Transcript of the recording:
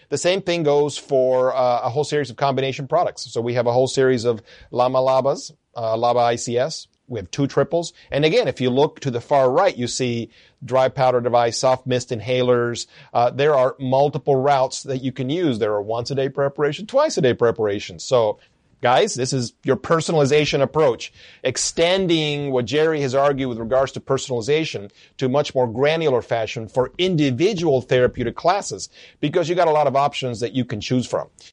The same thing goes for a whole series of combination products. So we have a whole series of Lama Labas, Laba ICS. We have 2 triples. And again, if you look to the far right, you see dry powder device, soft mist inhalers. There are multiple routes that you can use. There are once-a-day preparation, twice-a-day preparation. So, guys, this is your personalization approach, extending what Jerry has argued with regards to personalization to much more granular fashion for individual therapeutic classes, because you got a lot of options that you can choose from.